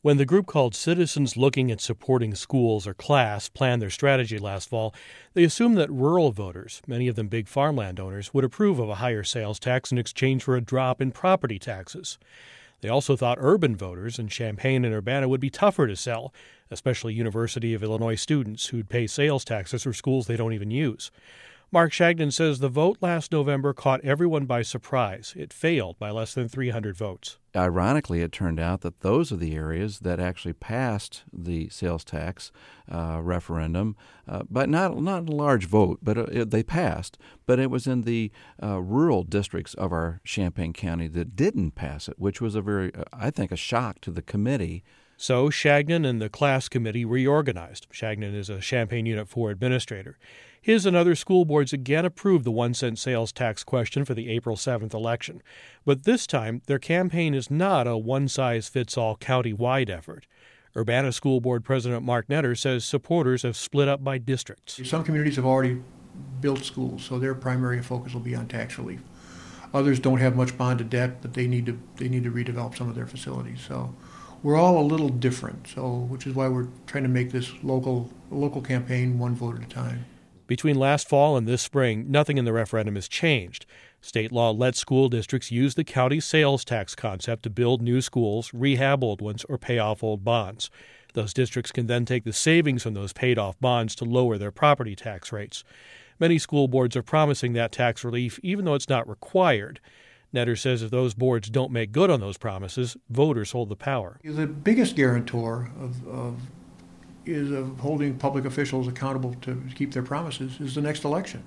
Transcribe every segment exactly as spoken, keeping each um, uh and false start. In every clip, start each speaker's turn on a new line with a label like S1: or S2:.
S1: When the group called Citizens Looking at Supporting Schools, or CLASS, planned their strategy last fall, they assumed that rural voters, many of them big farmland owners, would approve of a higher sales tax in exchange for a drop in property taxes. They also thought urban voters in Champaign and Urbana would be tougher to sell, especially University of Illinois students who'd pay sales taxes for schools they don't even use. Mark Shagnon says the vote last November caught everyone by surprise. It failed by less than three hundred votes.
S2: Ironically, it turned out that those are the areas that actually passed the sales tax uh, referendum, uh, but not not a large vote, but uh, they passed. But it was in the uh, rural districts of our Champaign County that didn't pass it, which was a very, uh, I think, a shock to the committee.
S1: So Shagnon and the CLASS committee reorganized. Shagnon is a Champaign Unit four administrator. His and other school boards again approved the one-cent sales tax question for the April seventh election. But this time, their campaign is not a one-size-fits-all county-wide effort. Urbana School Board President Mark Netter says supporters have split up by districts.
S3: Some communities have already built schools, so their primary focus will be on tax relief. Others don't have much bonded debt, but they need to they need to redevelop some of their facilities. So we're all a little different, so which is why we're trying to make this local local campaign one vote at a time.
S1: Between last fall and this spring, nothing in the referendum has changed. State law lets school districts use the county sales tax concept to build new schools, rehab old ones, or pay off old bonds. Those districts can then take the savings from those paid-off bonds to lower their property tax rates. Many school boards are promising that tax relief, even though it's not required. Netter says if those boards don't make good on those promises, voters hold the power.
S3: The biggest guarantor of, of is of holding public officials accountable to keep their promises is the next election.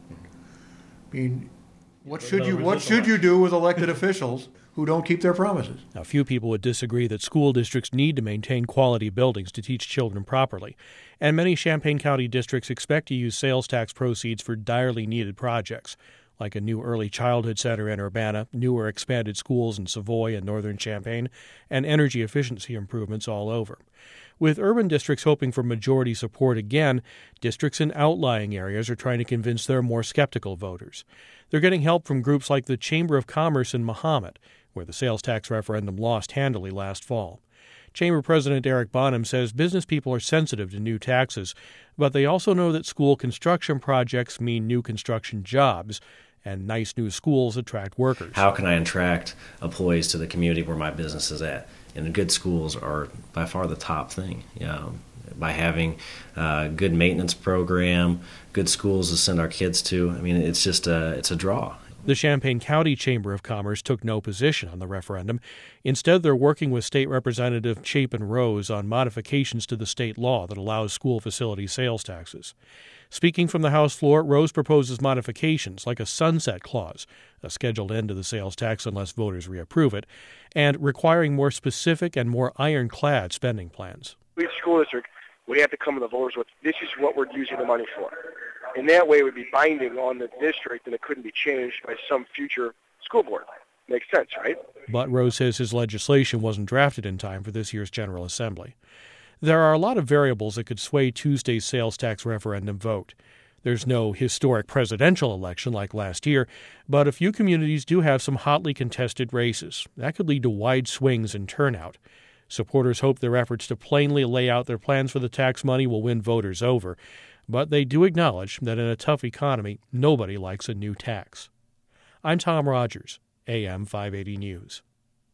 S3: I mean, what should you what should you do with elected officials who don't keep their promises?
S1: Now, few people would disagree that school districts need to maintain quality buildings to teach children properly, and many Champaign County districts expect to use sales tax proceeds for direly needed projects, like a new early childhood center in Urbana, newer expanded schools in Savoy and northern Champaign, and energy efficiency improvements all over. With urban districts hoping for majority support again, districts in outlying areas are trying to convince their more skeptical voters. They're getting help from groups like the Chamber of Commerce in Mahomet, where the sales tax referendum lost handily last fall. Chamber President Eric Bonham says business people are sensitive to new taxes, but they also know that school construction projects mean new construction jobs, and nice new schools attract workers.
S4: How can I attract employees to the community where my business is at? And good schools are by far the top thing. You know, by having a good maintenance program, good schools to send our kids to. I mean, it's just a, it's a draw.
S1: The Champaign County Chamber of Commerce took no position on the referendum. Instead, they're working with State Representative Chapin Rose on modifications to the state law that allows school facility sales taxes. Speaking from the House floor, Rose proposes modifications like a sunset clause, a scheduled end to the sales tax unless voters reapprove it, and requiring more specific and more ironclad spending plans.
S5: Each school district would have to come to the voters with, this is what we're using the money for. And that way it would be binding on the district and it couldn't be changed by some future school board. Makes sense, right?
S1: But Rose says his legislation wasn't drafted in time for this year's General Assembly. There are a lot of variables that could sway Tuesday's sales tax referendum vote. There's no historic presidential election like last year, but a few communities do have some hotly contested races. That could lead to wide swings in turnout. Supporters hope their efforts to plainly lay out their plans for the tax money will win voters over, but they do acknowledge that in a tough economy, nobody likes a new tax. I'm Tom Rogers, A M five eighty News.